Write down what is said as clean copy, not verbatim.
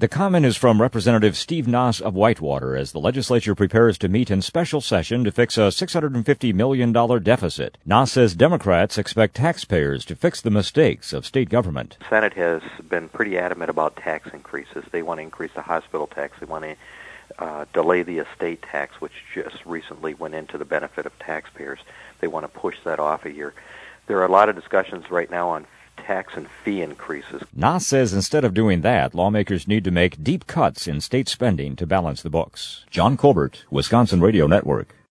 The comment is from Representative Steve Nass of Whitewater as the legislature prepares to meet in special session to fix a $650 million deficit. Nass says Democrats expect taxpayers to fix the mistakes of state government. The Senate has been pretty adamant about tax increases. They want to increase the hospital tax. They want to delay the estate tax, which just recently went into the benefit of taxpayers. They want to push that off a year. There are a lot of discussions right now on tax and fee increases. Nass says instead of doing that, lawmakers need to make deep cuts in state spending to balance the books. John Colbert, Wisconsin Radio Network.